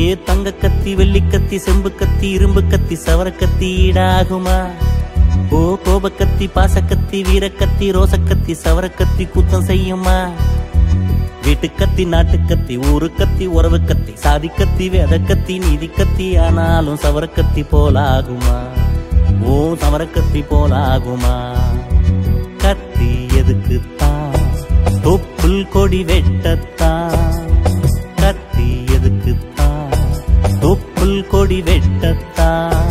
ஏ தங்க கத்தி வெள்ளி கத்தி செம்பு கத்தி இரும்பு கத்தி சவர கத்தி ஈடாகுமா? ஓ கோபக்கத்தி பாசக்கத்தி வீரக்கத்தி ரோசக்கத்தி சவரக்கத்தி குத்தம் செய்யுமா? வீட்டுக்கத்தி நாட்டுக்கத்தி ஊரு கத்தி உறவு கத்தி சாதி கத்தி வேத கத்தி நீதி கத்தி ஆனாலும் சவரக்கத்தி போலாகுமா? ஓ சவரக்கத்தி போலாகுமா? கத்தி எதுக்குத்தான் தொப்புள் கொடி வெட்டத்தான். கத்தி எதுக்குத்தான் தொப்புள் கொடி வெட்டத்தான்.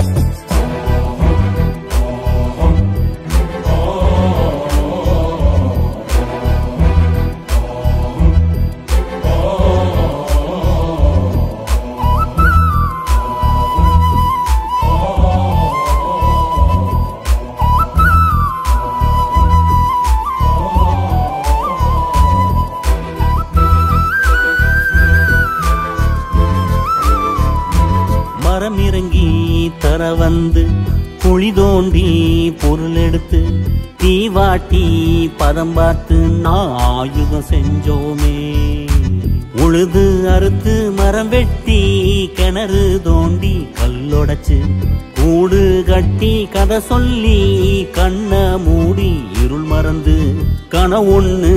மரம் இறங்கி தர வந்து குழி தோண்டி பொருள் எடுத்து தீவாட்டி பதம் பார்த்து நான் ஆயுதம் செஞ்சோமே. உழுது அறுத்து மரம் வெட்டி கிணறு தோண்டி கல்லொடைச்சு கூடு கட்டி கதை சொல்லி கண்ண மூடி இருள் மறந்து கனவொன்னு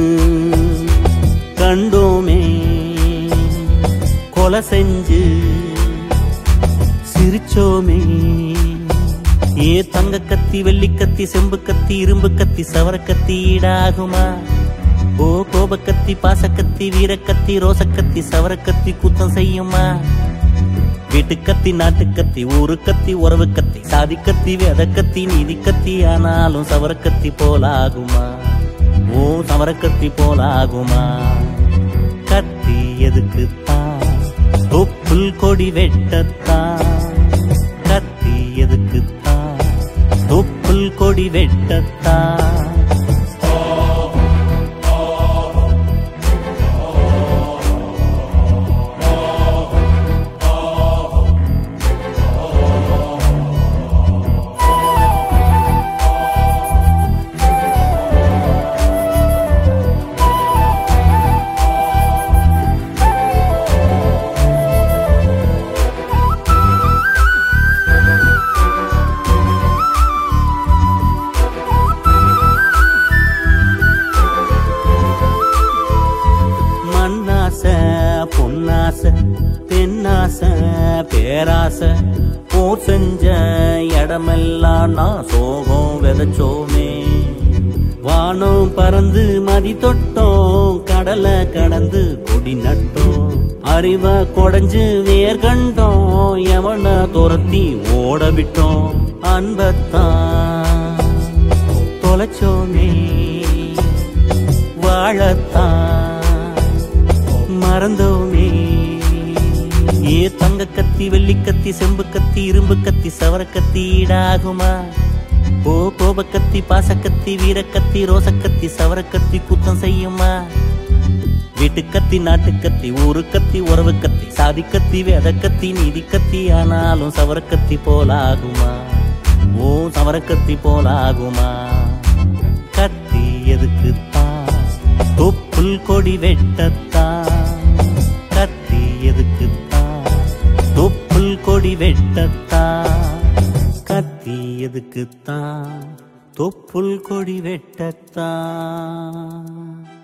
கண்டோமே. கொலை செஞ்சு சிரிச்சோமே. ஏ தங்க கத்தி வெள்ளி கத்தி செம்பு கத்தி இரும்பு கத்தி சவர கத்தி ஈடாகுமா? ஓ கோபக்கத்தி பாசக்கத்தி வீரக்கத்தி ரோசக்கத்தி சவரக்கத்தி குத்தம் செய்யுமா? வீட்டுக்கத்தி நாட்டுக்கத்தி ஊரு கத்தி உறவு கத்தி சாதி கத்தி வேத கத்தி நீதி கத்தி ஆனாலும் சவரக்கத்தி போலாகுமா? ஓ சவரக்கத்தி போலாகுமா? கத்தி எதுக்குத்தான் தொப்புள் கொடி வெட்டத்தான். கத்தி எதுக்குத்தான் தொப்புள் கொடி வெட்டத்தான். பொன்னாச தென்னாச பேராச போர் செஞ்ச இடமெல்லாம் நான் சோகம் விதைச்சோமே. வானம் பறந்து மதி தொட்டோம் கடலை கடந்து கொடி நட்டோம். அறிவ கொடைஞ்சு வேர் கண்டோம் எவன துரத்தி ஓட விட்டோம். அன்பத்தான் தொலைச்சோமே வாழத்தான் மறந்தோமே. ஏ தங்க கத்தி வெள்ளி கத்தி செம்பு கத்தி இரும்பு கத்தி சவர கத்தி ஈடாகுமா? ஓ கோபக்கத்தி பாசக்கத்தி வீரக்கத்தி ரோசக்கத்தி சவரக்கத்தி குத்தம் செய்யுமா? வீட்டுக்கத்தி நாட்டுக்கத்தி ஊரு கத்தி உறவு கத்தி சாதி கத்தி வேத கத்தி நீதி கத்தி ஆனாலும் சவரக்கத்தி போலாகுமா? ஓ சவரக்கத்தி போலாகுமா? கத்தி எதுக்குத்தான் தொப்புள் கொடி வெட்டத்தான். கத்தி எதுக்குத்தான் தொப்புள் கொடி வெட்டத்தான். கத்தி எதுக்குத்தான் தொப்புள் கொடி வெட்டத்தான்.